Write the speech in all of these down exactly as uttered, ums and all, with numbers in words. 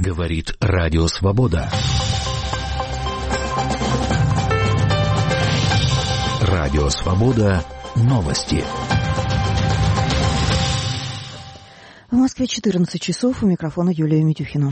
Говорит Радио Свобода. Радио Свобода. Новости. В Москве четырнадцать часов. У микрофона Юлия Митюхина.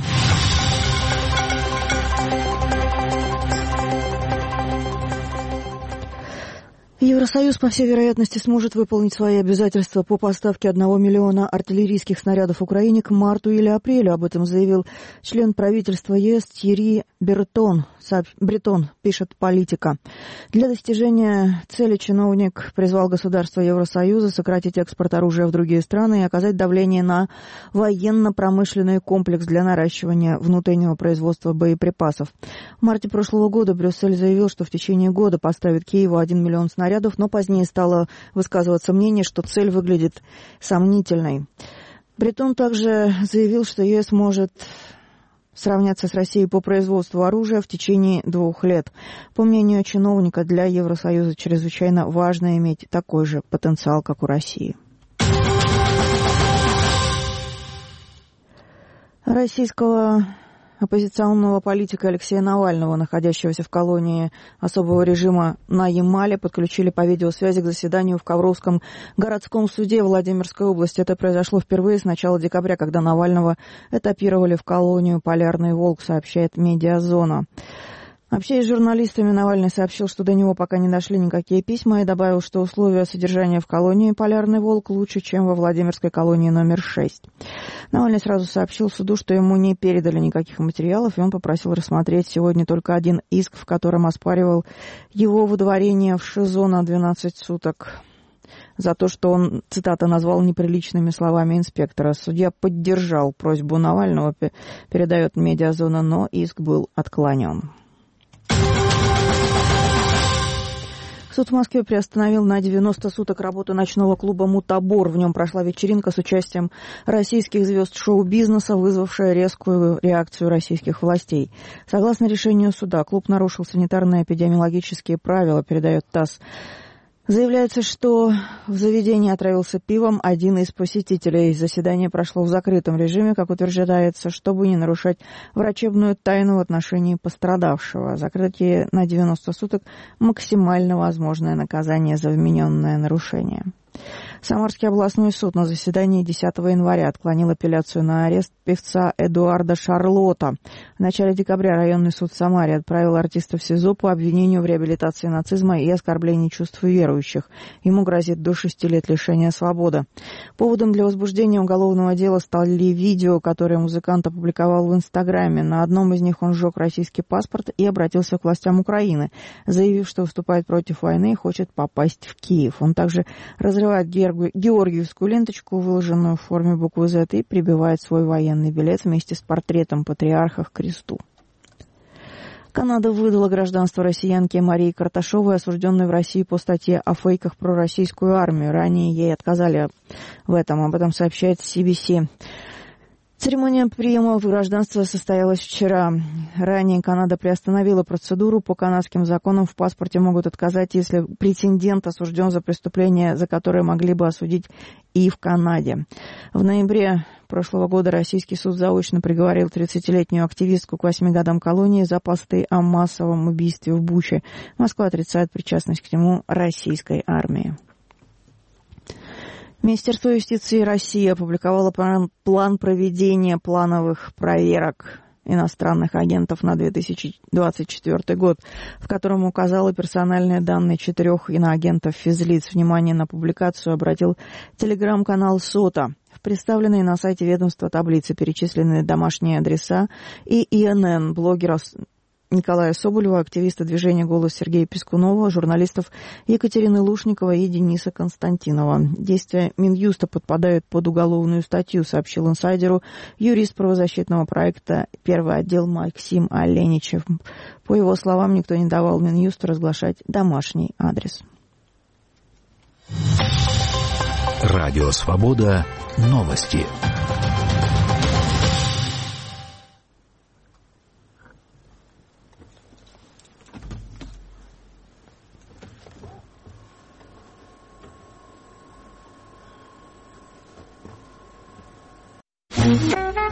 Евросоюз, по всей вероятности, сможет выполнить свои обязательства по поставке одного миллиона артиллерийских снарядов Украине к марту или апрелю. Об этом заявил член правительства ЕС Тьерри Бретон, Бретон, пишет «Политика». Для достижения цели чиновник призвал государства Евросоюза сократить экспорт оружия в другие страны и оказать давление на военно-промышленный комплекс для наращивания внутреннего производства боеприпасов. В марте прошлого года Брюссель заявил, что в течение года поставит Киеву один миллион снарядов, но позднее стало высказываться мнение, что цель выглядит сомнительной. Бретон также заявил, что ЕС может сравняться с Россией по производству оружия в течение двух лет. По мнению чиновника, для Евросоюза чрезвычайно важно иметь такой же потенциал, как у России. Российского оппозиционного политика Алексея Навального, находящегося в колонии особого режима на Ямале, подключили по видеосвязи к заседанию в Ковровском городском суде Владимирской области. Это произошло впервые с начала декабря, когда Навального этапировали в колонию «Полярный волк», сообщает «Медиазона». Общаясь с журналистами, Навальный сообщил, что до него пока не дошли никакие письма, и добавил, что условия содержания в колонии «Полярный волк» лучше, чем во Владимирской колонии номер шесть. Навальный сразу сообщил суду, что ему не передали никаких материалов, и он попросил рассмотреть сегодня только один иск, в котором оспаривал его выдворение в ШИЗО на двенадцать суток за то, что он, цитата, назвал неприличными словами инспектора. Судья поддержал просьбу Навального, передает «Медиазона», но иск был отклонен. Суд в Москве приостановил на девяносто суток работу ночного клуба «Мутабор». В нем прошла вечеринка с участием российских звезд шоу-бизнеса, вызвавшая резкую реакцию российских властей. Согласно решению суда, клуб нарушил санитарно-эпидемиологические правила, передает ТАСС. Заявляется, что в заведении отравился пивом один из посетителей. Заседание прошло в закрытом режиме, как утверждается, чтобы не нарушать врачебную тайну в отношении пострадавшего. Закрытие на девяносто суток – максимально возможное наказание за вмененное нарушение. Самарский областной суд на заседании десятого января отклонил апелляцию на арест певца Эдуарда Шарлота. В начале декабря районный суд в Самаре отправил артиста в СИЗО по обвинению в реабилитации нацизма и оскорблении чувств верующих. Ему грозит до шести лет лишения свободы. Поводом для возбуждения уголовного дела стали видео, которые музыкант опубликовал в Инстаграме. На одном из них он сжег российский паспорт и обратился к властям Украины, заявив, что выступает против войны и хочет попасть в Киев. Он также разрывает георгиевскую ленточку, выложенную в форме буквы «З», и прибивает свой военный билет вместе с портретом патриарха к кресту. Канада выдала гражданство россиянке Марии Карташовой, осужденной в России по статье о фейках про российскую армию. Ранее ей отказали в этом, об этом сообщает си би си. Церемония приема в гражданство состоялась вчера. Ранее Канада приостановила процедуру. По канадским законам в паспорте могут отказать, если претендент осужден за преступление, за которое могли бы осудить и в Канаде. В ноябре прошлого года российский суд заочно приговорил тридцатилетнюю активистку к восьми годам колонии за посты о массовом убийстве в Буче. Москва отрицает причастность к нему российской армии. Министерство юстиции России опубликовало план проведения плановых проверок иностранных агентов на две тысячи двадцать четвёртый год, в котором указало персональные данные четырех иноагентов физлиц. Внимание на публикацию обратил телеграм-канал «Сота». В представленной на сайте ведомства таблице перечислены домашние адреса и и эн эн блогеров Николая Соболева, активиста движения «Голос» Сергея Пискунова, журналистов Екатерины Лушниковой и Дениса Константинова. Действия Минюста подпадают под уголовную статью, сообщил инсайдеру юрист правозащитного проекта «Первый отдел» Максим Оленичев. По его словам, никто не давал Минюсту разглашать домашний адрес. Радио «Свобода». Новости.